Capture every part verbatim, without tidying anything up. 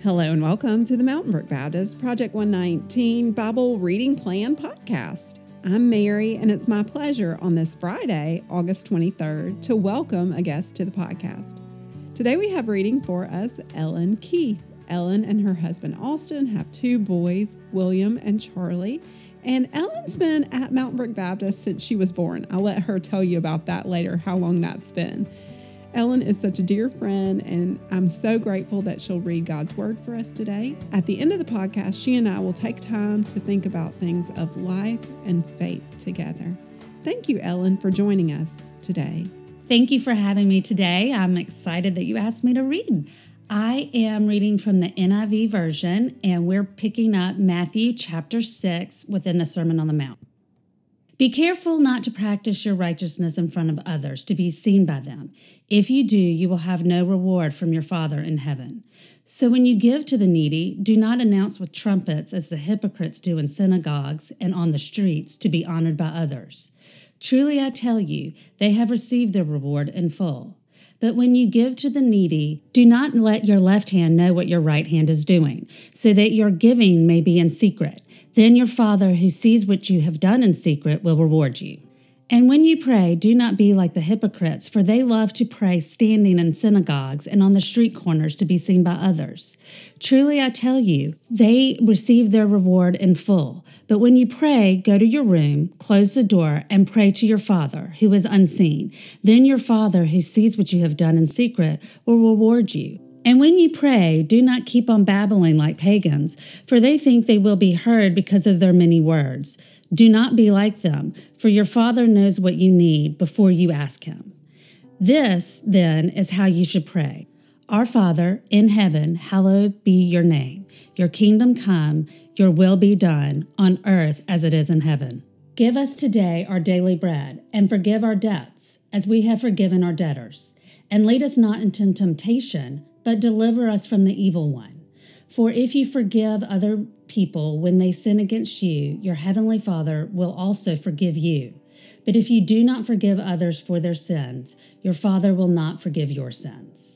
Hello and welcome to the Mountain Brook Baptist Project one nineteen Bible Reading Plan podcast. I'm Mary, and it's my pleasure on this Friday, August twenty-third, to welcome a guest to the podcast. Today we have reading for us Ellen Keith. Ellen and her husband Austin have two boys, William and Charlie, and Ellen's been at Mountain Brook Baptist since she was born. I'll let her tell you about that later, how long that's been. Ellen is such a dear friend, and I'm so grateful that she'll read God's Word for us today. At the end of the podcast, she and I will take time to think about things of life and faith together. Thank you, Ellen, for joining us today. Thank you for having me today. I'm excited that you asked me to read. I am reading from the N I V version, and we're picking up Matthew chapter six within the Sermon on the Mount. Be careful not to practice your righteousness in front of others to be seen by them. If you do, you will have no reward from your Father in heaven. So when you give to the needy, do not announce with trumpets as the hypocrites do in synagogues and on the streets to be honored by others. Truly I tell you, they have received their reward in full. But when you give to the needy, do not let your left hand know what your right hand is doing, so that your giving may be in secret. Then your Father who sees what you have done in secret will reward you. And when you pray, do not be like the hypocrites, for they love to pray standing in synagogues and on the street corners to be seen by others. Truly I tell you, they receive their reward in full. But when you pray, go to your room, close the door, and pray to your Father who is unseen. Then your Father who sees what you have done in secret will reward you. And when you pray, do not keep on babbling like pagans, for they think they will be heard because of their many words. Do not be like them, for your Father knows what you need before you ask Him. This, then, is how you should pray. Our Father, in heaven, hallowed be your name. Your kingdom come, your will be done, on earth as it is in heaven. Give us today our daily bread, and forgive our debts, as we have forgiven our debtors. And lead us not into temptation, but deliver us from the evil one. For if you forgive other people when they sin against you, your heavenly Father will also forgive you. But if you do not forgive others for their sins, your Father will not forgive your sins.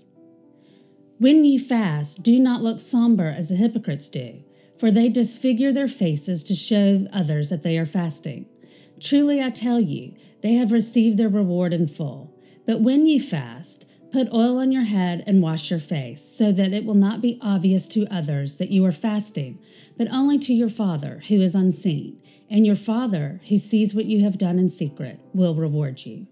When you fast, do not look somber as the hypocrites do, for they disfigure their faces to show others that they are fasting. Truly I tell you, they have received their reward in full. But when you fast, put oil on your head and wash your face, so that it will not be obvious to others that you are fasting, but only to your Father who is unseen. And your Father, who sees what you have done in secret, will reward you.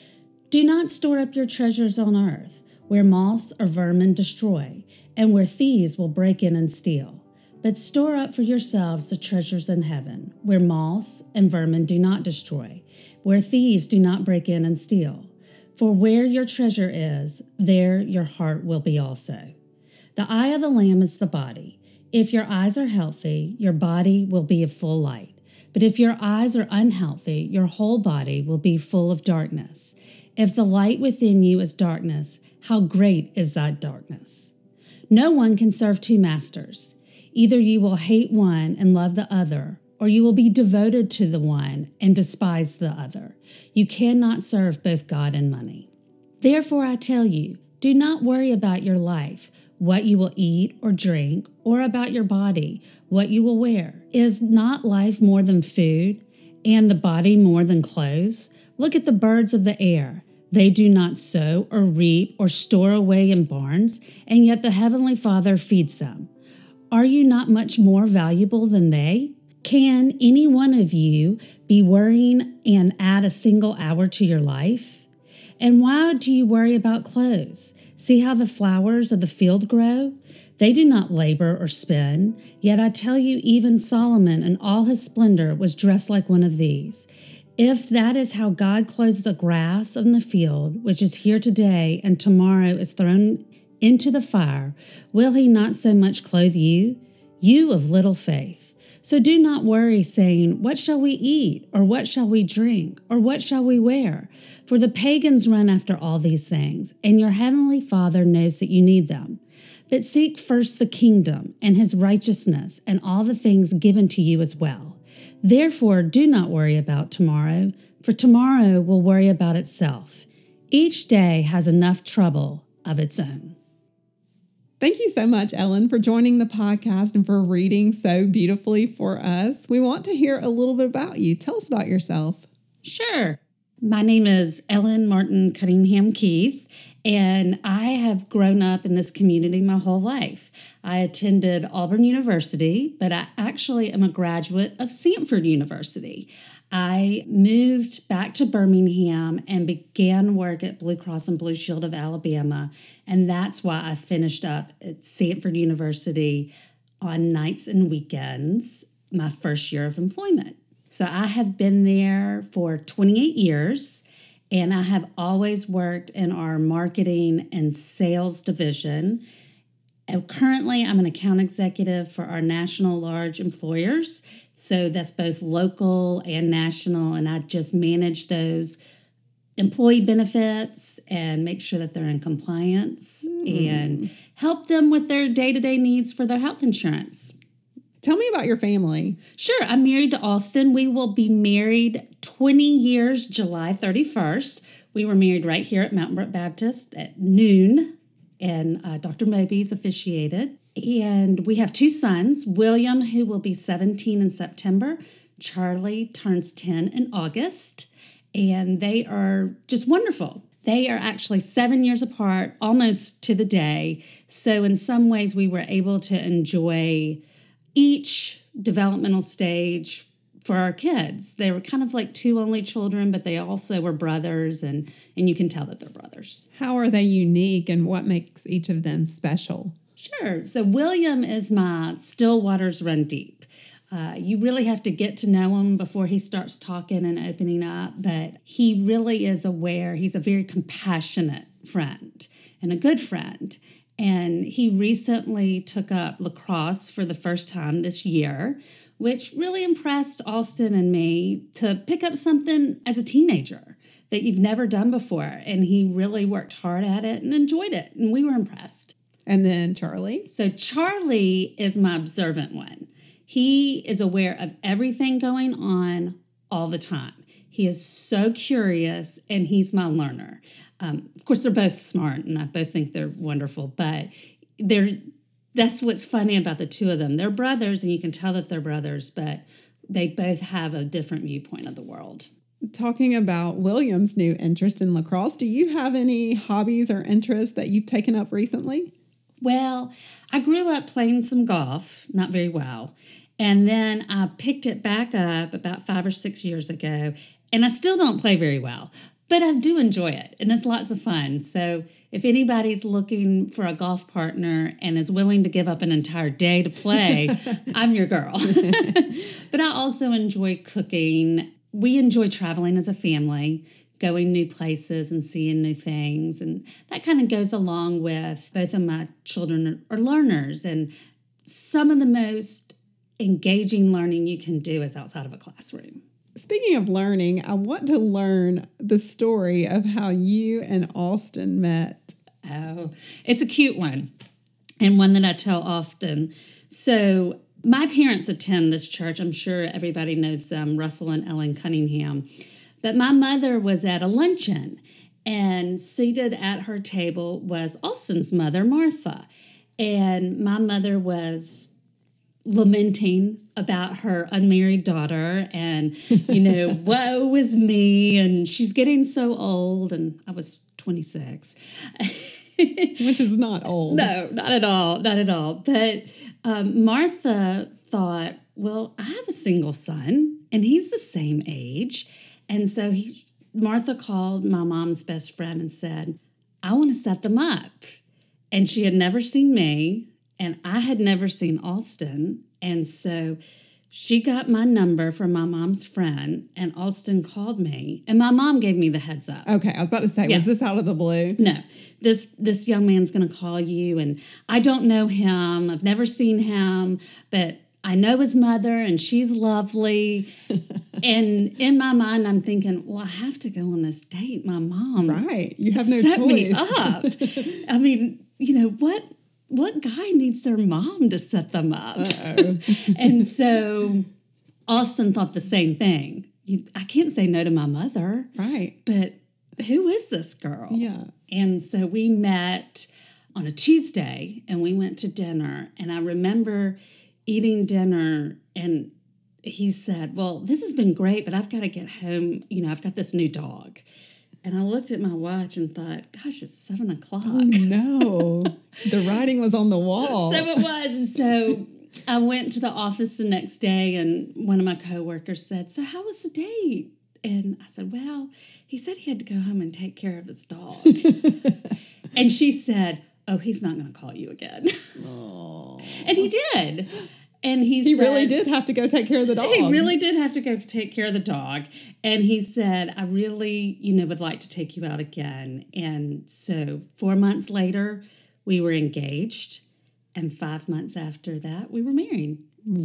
Do not store up your treasures on earth, where moths or vermin destroy, and where thieves will break in and steal. But store up for yourselves the treasures in heaven, where moths and vermin do not destroy, where thieves do not break in and steal. For where your treasure is, there your heart will be also. The eye of the Lamb is the body. If your eyes are healthy, your body will be of full light. But if your eyes are unhealthy, your whole body will be full of darkness. If the light within you is darkness, how great is that darkness? No one can serve two masters. Either you will hate one and love the other, or you will be devoted to the one and despise the other. You cannot serve both God and money. Therefore I tell you, do not worry about your life, what you will eat or drink, or about your body, what you will wear. Is not life more than food, and the body more than clothes? Look at the birds of the air. They do not sow or reap or store away in barns, and yet the heavenly Father feeds them. Are you not much more valuable than they? Can any one of you be worrying and add a single hour to your life? And why do you worry about clothes? See how the flowers of the field grow? They do not labor or spin. Yet I tell you, even Solomon in all his splendor was dressed like one of these. If that is how God clothes the grass of the field, which is here today and tomorrow is thrown into the fire, will He not so much clothe you, you of little faith? So do not worry, saying, what shall we eat? Or what shall we drink? Or what shall we wear? For the pagans run after all these things, and your heavenly Father knows that you need them. But seek first the kingdom and His righteousness, and all the things given to you as well. Therefore do not worry about tomorrow, for tomorrow will worry about itself. Each day has enough trouble of its own. Thank you so much, Ellen, for joining the podcast and for reading so beautifully for us. We want to hear a little bit about you. Tell us about yourself. Sure. My name is Ellen Martin Cunningham Keith, and I have grown up in this community my whole life. I attended Auburn University, but I actually am a graduate of Samford University. I moved back to Birmingham and began work at Blue Cross and Blue Shield of Alabama, and that's why I finished up at Samford University on nights and weekends my first year of employment. So I have been there for twenty-eight years, and I have always worked in our marketing and sales division. And currently, I'm an account executive for our national large employers. So that's both local and national, and I just manage those employee benefits and make sure that they're in compliance mm. and help them with their day-to-day needs for their health insurance. Tell me about your family. Sure. I'm married to Austin. We will be married twenty years, July thirty-first. We were married right here at Mountain Brook Baptist at noon, and uh, Doctor Moby's officiated. And we have two sons, William, who will be seventeen in September. Charlie turns ten in August, and they are just wonderful. They are actually seven years apart, almost to the day. So in some ways, we were able to enjoy each developmental stage for our kids. They were kind of like two only children, but they also were brothers, and, and you can tell that they're brothers. How are they unique, and what makes each of them special? Sure. So William is my still waters run deep. Uh, you really have to get to know him before he starts talking and opening up, but he really is aware. He's a very compassionate friend and a good friend. And he recently took up lacrosse for the first time this year, which really impressed Austin and me to pick up something as a teenager that you've never done before. And he really worked hard at it and enjoyed it. And we were impressed. And then Charlie? So Charlie is my observant one. He is aware of everything going on all the time. He is so curious, and he's my learner. Um, of course, they're both smart, and I both think they're wonderful, but they're that's what's funny about the two of them. They're brothers, and you can tell that they're brothers, but they both have a different viewpoint of the world. Talking about William's new interest in lacrosse, do you have any hobbies or interests that you've taken up recently? Well, I grew up playing some golf, not very well, and then I picked it back up about five or six years ago, and I still don't play very well. But I do enjoy it, and it's lots of fun. So if anybody's looking for a golf partner and is willing to give up an entire day to play, I'm your girl. But I also enjoy cooking. We enjoy traveling as a family, going new places and seeing new things. And that kind of goes along with both of my children are learners. And some of the most engaging learning you can do is outside of a classroom. Speaking of learning, I want to learn the story of how you and Austin met. Oh, it's a cute one, and one that I tell often. So my parents attend this church. I'm sure everybody knows them, Russell and Ellen Cunningham. But my mother was at a luncheon, and seated at her table was Austin's mother, Martha. And my mother was lamenting about her unmarried daughter and, you know, woe is me, and she's getting so old, and I was twenty-six. Which is not old. No, not at all, not at all. But um, Martha thought, well, I have a single son, and he's the same age. And so he, Martha called my mom's best friend and said, I want to set them up. And she had never seen me, and I had never seen Austin. And so she got my number from my mom's friend, and Austin called me, and my mom gave me the heads up. Okay, I was about to say, yeah. Was this out of the blue? No, this this young man's going to call you, and I don't know him. I've never seen him, but I know his mother, and she's lovely. And in my mind, I'm thinking, well, I have to go on this date. My mom right. You have no set choice. me up. I mean, you know, what what guy needs their mom to set them up? Uh-oh. And so Austin thought the same thing. You, I can't say no to my mother. Right. But who is this girl? Yeah. And so we met on a Tuesday, and we went to dinner. And I remember eating dinner, and he said, well, this has been great, but I've got to get home. You know, I've got this new dog. And I looked at my watch and thought, gosh, it's seven o'clock. Oh, no. The writing was on the wall. So it was. And so I went to the office the next day, and one of my coworkers said, so how was the date? And I said, well, he said he had to go home and take care of his dog. And she said, oh, he's not going to call you again. And he did. And he, he said, really did have to go take care of the dog. He really did have to go take care of the dog. And he said, I really, you know, would like to take you out again. And so four months later, we were engaged. And five months after that, we were married.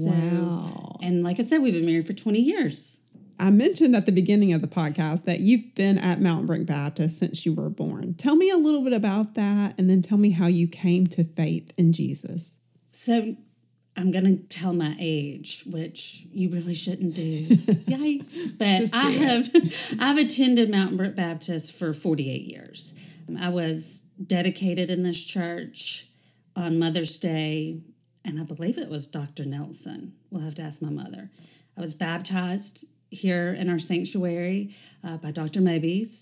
Wow. So, and like I said, we've been married for twenty years. I mentioned at the beginning of the podcast that you've been at Mountain Brook Baptist since you were born. Tell me a little bit about that, and then tell me how you came to faith in Jesus. So I'm going to tell my age, which you really shouldn't do. Yikes. But I have I've attended Mountain Brook Baptist for forty-eight years. I was dedicated in this church on Mother's Day, and I believe it was Doctor Nelson. We'll have to ask my mother. I was baptized here in our sanctuary uh, by Doctor Mobies.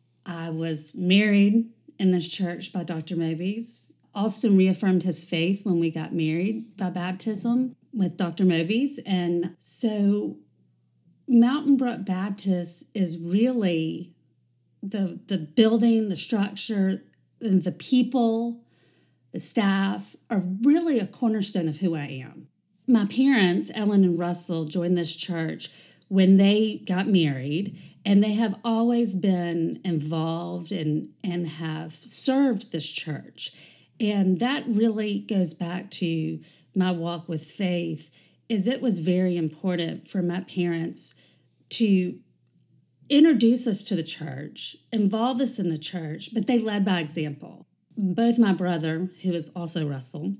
I was married in this church by Doctor Mobies. Austin reaffirmed his faith when we got married by baptism with Doctor Mobies. And so Mountain Brook Baptist is really the, the building, the structure, and the people, the staff are really a cornerstone of who I am. My parents, Ellen and Russell, joined this church when they got married, and they have always been involved and, and have served this church. And that really goes back to my walk with faith, is it was very important for my parents to introduce us to the church, involve us in the church, but they led by example. Both my brother, who is also Russell,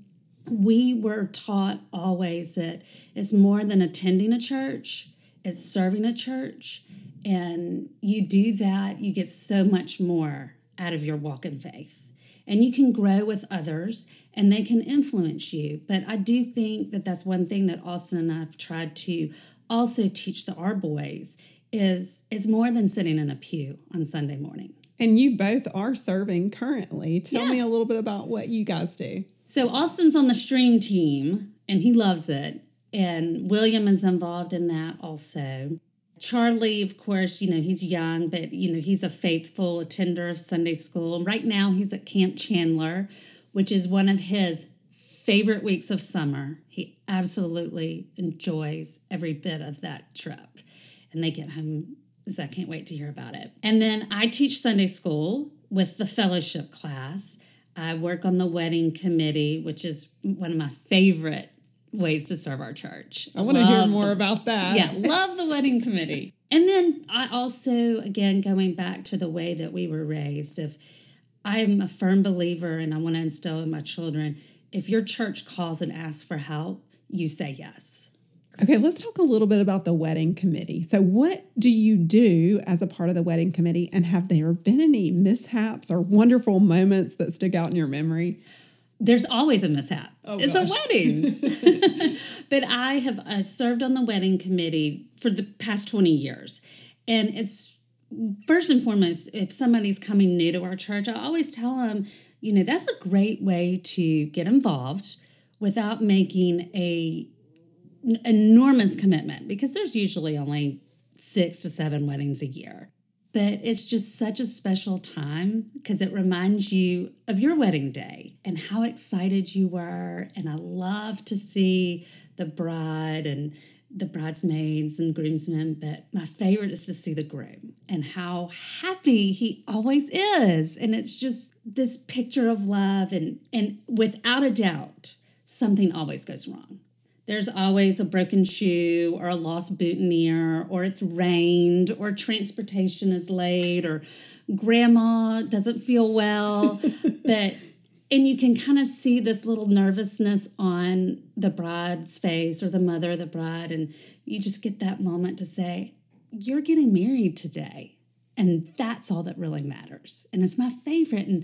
we were taught always that it's more than attending a church, it's serving a church. And you do that, you get so much more out of your walk in faith. And you can grow with others, and they can influence you. But I do think that that's one thing that Austin and I have tried to also teach the our boys is it's more than sitting in a pew on Sunday morning. And you both are serving currently. Tell Yes. me a little bit about what you guys do. So Austin's on the stream team, and he loves it. And William is involved in that also. Charlie, of course, you know, he's young, but, you know, he's a faithful attender of Sunday school. Right now, he's at Camp Chandler, which is one of his favorite weeks of summer. He absolutely enjoys every bit of that trip. And they get home, so I can't wait to hear about it. And then I teach Sunday school with the fellowship class. I work on the wedding committee, which is one of my favorite ways to serve our church. I want to hear Love more the- about that. Yeah, love the wedding committee. And then I also, again, going back to the way that we were raised, if I'm a firm believer and I want to instill in my children, if your church calls and asks for help, you say yes. Okay, let's talk a little bit about the wedding committee. So what do you do as a part of the wedding committee, and have there been any mishaps or wonderful moments that stick out in your memory? There's always a mishap. Oh, it's gosh. a wedding. But I have uh, served on the wedding committee for the past twenty years. And it's first and foremost, if somebody's coming new to our church, I always tell them, you know, that's a great way to get involved without making a n- enormous commitment, because there's usually only six to seven weddings a year. But it's just such a special time because it reminds you of your wedding day and how excited you were. And I love to see the bride and the bridesmaids and groomsmen, but my favorite is to see the groom and how happy he always is. And it's just this picture of love, and, and without a doubt, something always goes wrong. There's always a broken shoe or a lost boutonniere, or it's rained, or transportation is late, or grandma doesn't feel well. But and you can kind of see this little nervousness on the bride's face or the mother of the bride, and you just get that moment to say, you're getting married today. And that's all that really matters. And it's my favorite. And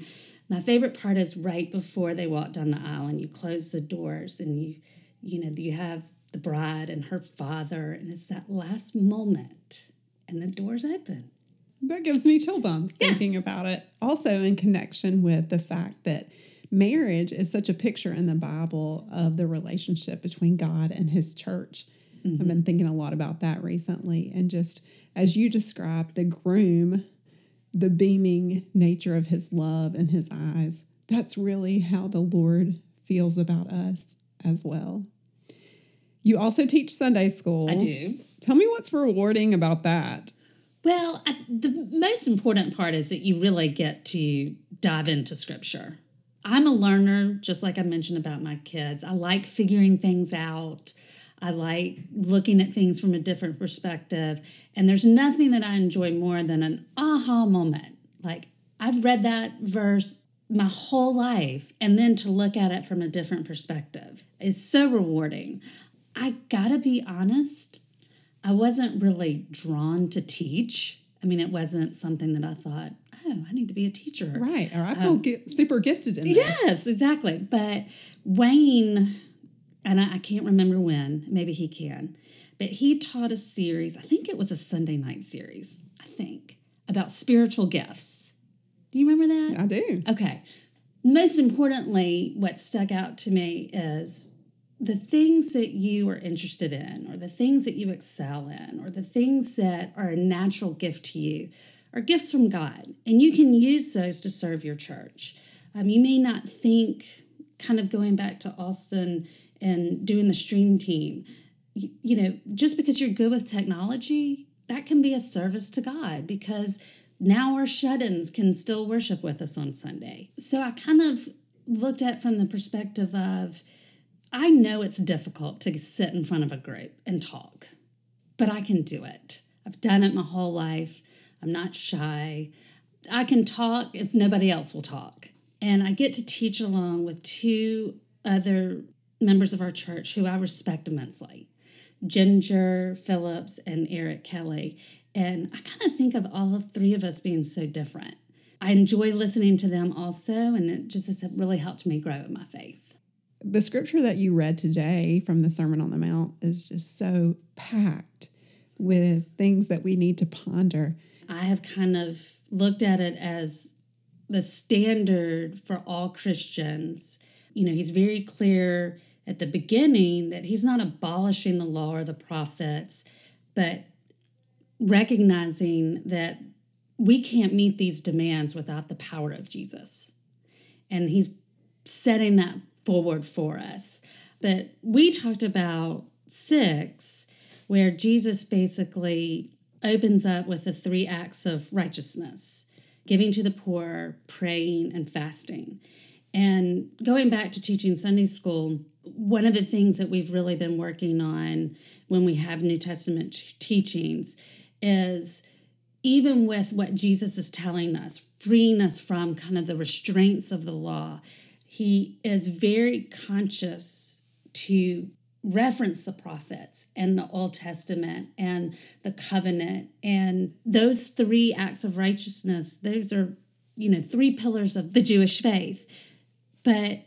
My favorite part is right before they walk down the aisle and you close the doors and you, you know, you have the bride and her father, and it's that last moment and the doors open. That gives me chill bumps Yeah. thinking about it. Also in connection with the fact that marriage is such a picture in the Bible of the relationship between God and his church. Mm-hmm. I've been thinking a lot about that recently. And just as you described, the groom, the beaming nature of his love in his eyes, that's really how the Lord feels about us as well. You also teach Sunday school. I do. Tell me what's rewarding about that. Well, I, the most important part is that you really get to dive into Scripture. I'm a learner, just like I mentioned about my kids. I like figuring things out. I like looking at things from a different perspective. And there's nothing that I enjoy more than an aha moment. Like, I've read that verse my whole life, and then to look at it from a different perspective is so rewarding. I gotta be honest, I wasn't really drawn to teach. I mean, it wasn't something that I thought, oh, I need to be a teacher. Right. Or I feel um, gi- super gifted in this. Yes, exactly. But Wayne, and I, I can't remember when, maybe he can, but he taught a series, I think it was a Sunday night series, I think, about spiritual gifts. Do you remember that? I do. Okay. Most importantly, what stuck out to me is the things that you are interested in, or the things that you excel in, or the things that are a natural gift to you are gifts from God. And you can use those to serve your church. Um, you may not think, kind of going back to Austin and doing the stream team, you, you know, just because you're good with technology, that can be a service to God, because now our shut-ins can still worship with us on Sunday. So I kind of looked at it from the perspective of, I know it's difficult to sit in front of a group and talk, but I can do it. I've done it my whole life. I'm not shy. I can talk if nobody else will talk. And I get to teach along with two other members of our church who I respect immensely, Ginger Phillips and Eric Kelly. And I kind of think of all of three of us being so different. I enjoy listening to them also, and it just has really helped me grow in my faith. The scripture that you read today from the Sermon on the Mount is just so packed with things that we need to ponder. I have kind of looked at it as the standard for all Christians. You know, he's very clear at the beginning that he's not abolishing the law or the prophets, but recognizing that we can't meet these demands without the power of Jesus. And he's setting that forward for us. But we talked about six, where Jesus basically opens up with the three acts of righteousness: giving to the poor, praying, and fasting. And going back to teaching Sunday school, one of the things that we've really been working on when we have New Testament teachings is, even with what Jesus is telling us, freeing us from kind of the restraints of the law, he is very conscious to reference the prophets and the Old Testament and the covenant. And those three acts of righteousness, those are, you know, three pillars of the Jewish faith. But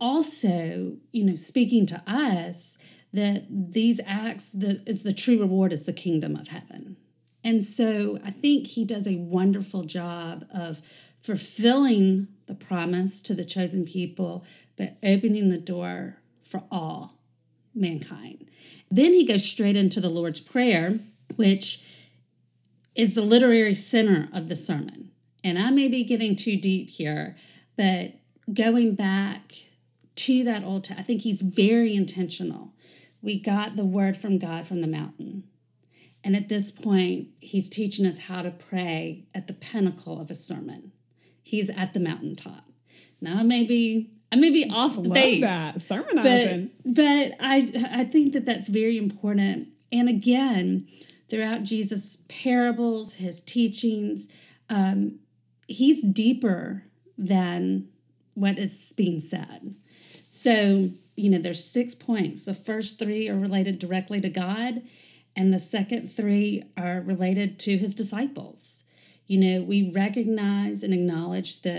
also, you know, speaking to us, that these acts, the, is the true reward is the kingdom of heaven. And so I think he does a wonderful job of fulfilling the promise to the chosen people, but opening the door for all mankind. Then he goes straight into the Lord's Prayer, which is the literary center of the sermon. And I may be getting too deep here, but going back to that Old Testament, I think he's very intentional. We got the word from God from the mountain. And at this point, he's teaching us how to pray at the pinnacle of a sermon. He's at the mountaintop. Now, I may be, I may be off the Love base. that. Sermonizing. But, but I, I think that that's very important. And again, throughout Jesus' parables, his teachings, um, he's deeper than what is being said. So, you know, there's six points. The first three are related directly to God, and the second three are related to his disciples. You know, we recognize and acknowledge that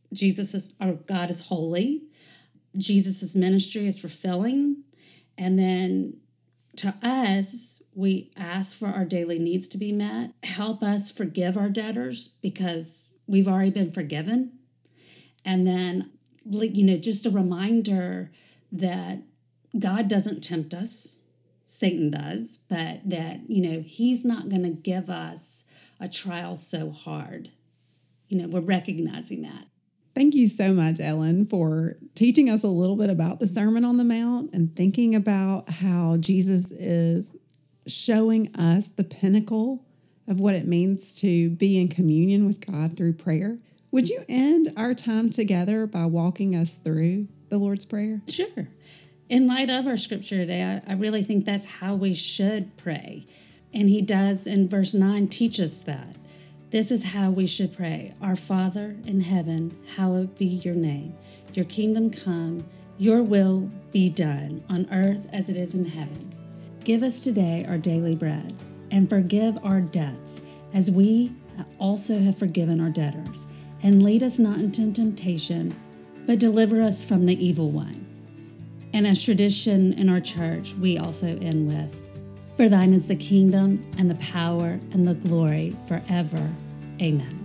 Jesus is, our God is holy. Jesus' ministry is fulfilling. And then to us, we ask for our daily needs to be met. Help us forgive our debtors because we've already been forgiven. And then, you know, just a reminder that God doesn't tempt us. Satan does, but that, you know, he's not going to give us a trial so hard. You know, we're recognizing that. Thank you so much, Ellen, for teaching us a little bit about the Sermon on the Mount and thinking about how Jesus is showing us the pinnacle of what it means to be in communion with God through prayer. Would you end our time together by walking us through the Lord's Prayer? Sure. In light of our scripture today, I, I really think that's how we should pray. And he does in verse nine teach us that. This is how we should pray. Our Father in heaven, hallowed be your name. Your kingdom come, your will be done on earth as it is in heaven. Give us today our daily bread and forgive our debts as we also have forgiven our debtors. And lead us not into temptation, but deliver us from the evil one. And as tradition in our church, we also end with, for thine is the kingdom and the power and the glory forever. Amen.